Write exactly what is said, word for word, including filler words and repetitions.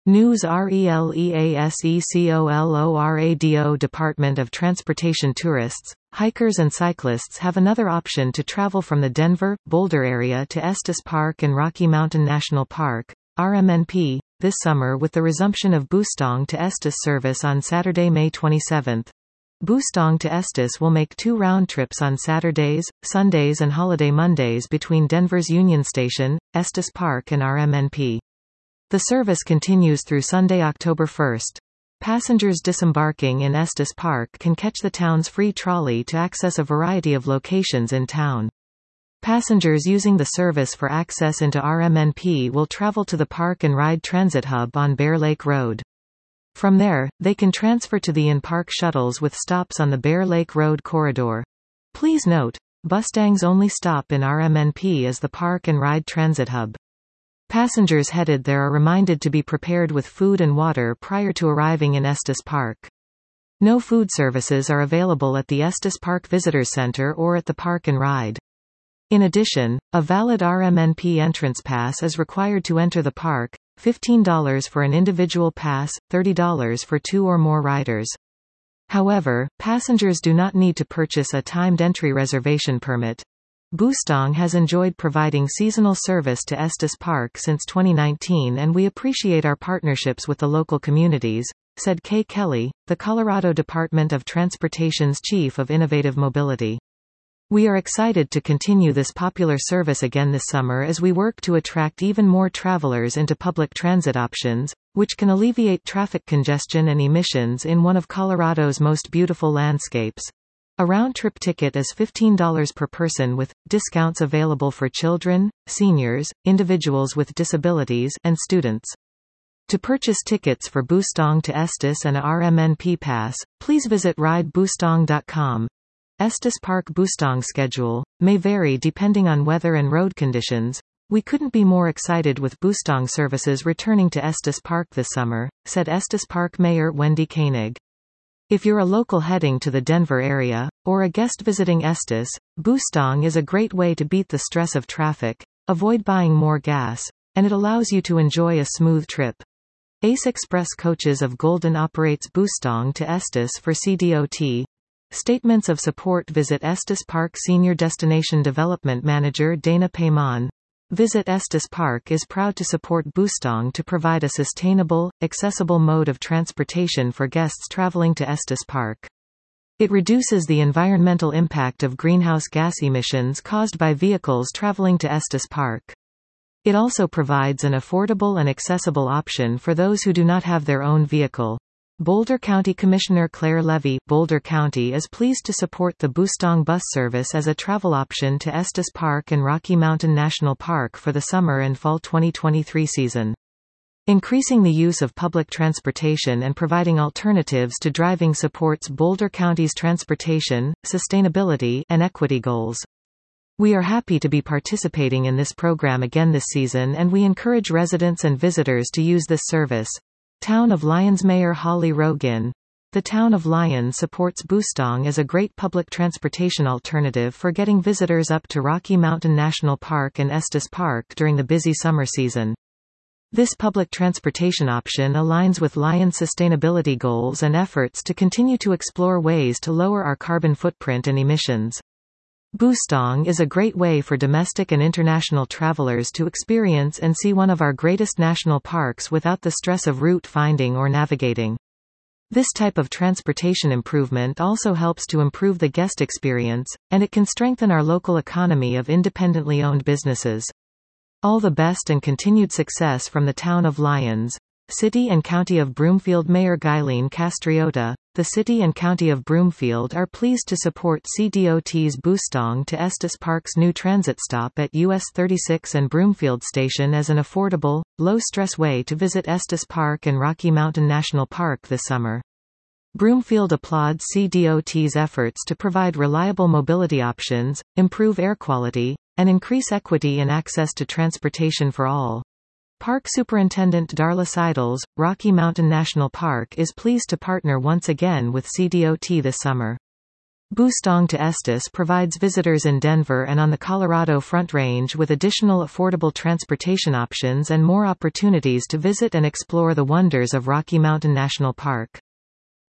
News RELEASECOLORADO Department of Transportation Tourists, hikers and cyclists have another option to travel from the Denver, Boulder area to Estes Park and Rocky Mountain National Park, R M N P, this summer with the resumption of Boostong to Estes service on Saturday, May twenty-seventh. Boostong to Estes will make two round trips on Saturdays, Sundays and holiday Mondays between Denver's Union Station, Estes Park and R M N P. The service continues through Sunday, October first. Passengers disembarking in Estes Park can catch the town's free trolley to access a variety of locations in town. Passengers using the service for access into R M N P will travel to the Park and Ride Transit Hub on Bear Lake Road. From there, they can transfer to the in-park shuttles with stops on the Bear Lake Road corridor. Please note, Bustang's only stop in R M N P is the Park and Ride Transit Hub. Passengers headed there are reminded to be prepared with food and water prior to arriving in Estes Park. No food services are available at the Estes Park Visitors Center or at the Park and Ride. In addition, a valid R M N P entrance pass is required to enter the park, fifteen dollars for an individual pass, thirty dollars for two or more riders. However, passengers do not need to purchase a timed entry reservation permit. Boostong has enjoyed providing seasonal service to Estes Park since twenty nineteen and we appreciate our partnerships with the local communities, said Kay Kelly, the Colorado Department of Transportation's Chief of Innovative Mobility. We are excited to continue this popular service again this summer as we work to attract even more travelers into public transit options, which can alleviate traffic congestion and emissions in one of Colorado's most beautiful landscapes. A round-trip ticket is fifteen dollars per person with discounts available for children, seniors, individuals with disabilities, and students. To purchase tickets for Boostong to Estes and a R M N P pass, please visit ride boostong dot com. Estes Park Boostong schedule may vary depending on weather and road conditions. We couldn't be more excited with Boostong services returning to Estes Park this summer, said Estes Park Mayor Wendy Koenig. If you're a local heading to the Denver area, or a guest visiting Estes, Boostong is a great way to beat the stress of traffic, avoid buying more gas, and it allows you to enjoy a smooth trip. Ace Express Coaches of Golden operates Boostong to Estes for C D O T. Statements of support. Visit Estes Park Senior Destination Development Manager Dana Payman. Visit Estes Park is proud to support Boostong to provide a sustainable, accessible mode of transportation for guests traveling to Estes Park. It reduces the environmental impact of greenhouse gas emissions caused by vehicles traveling to Estes Park. It also provides an affordable and accessible option for those who do not have their own vehicle. Boulder County Commissioner Claire Levy, Boulder County is pleased to support the Boostong bus service as a travel option to Estes Park and Rocky Mountain National Park for the summer and fall twenty twenty-three season. Increasing the use of public transportation and providing alternatives to driving supports Boulder County's transportation, sustainability, and equity goals. We are happy to be participating in this program again this season and we encourage residents and visitors to use this service. Town of Lyons Mayor Holly Rogan. The Town of Lyons supports Boostong as a great public transportation alternative for getting visitors up to Rocky Mountain National Park and Estes Park during the busy summer season. This public transportation option aligns with Lyons' sustainability goals and efforts to continue to explore ways to lower our carbon footprint and emissions. Boostong is a great way for domestic and international travelers to experience and see one of our greatest national parks without the stress of route finding or navigating. This type of transportation improvement also helps to improve the guest experience, and it can strengthen our local economy of independently owned businesses. All the best and continued success from the Town of Lyons. City and County of Broomfield Mayor Guyleen Castriota. The City and County of Broomfield are pleased to support C D O T's Boostong to Estes Park's new transit stop at U S thirty-six and Broomfield Station as an affordable, low-stress way to visit Estes Park and Rocky Mountain National Park this summer. Broomfield applauds C D O T's efforts to provide reliable mobility options, improve air quality, and increase equity and access to transportation for all. Park Superintendent Darla Seidels, Rocky Mountain National Park is pleased to partner once again with C D O T this summer. Boostong to Estes provides visitors in Denver and on the Colorado Front Range with additional affordable transportation options and more opportunities to visit and explore the wonders of Rocky Mountain National Park.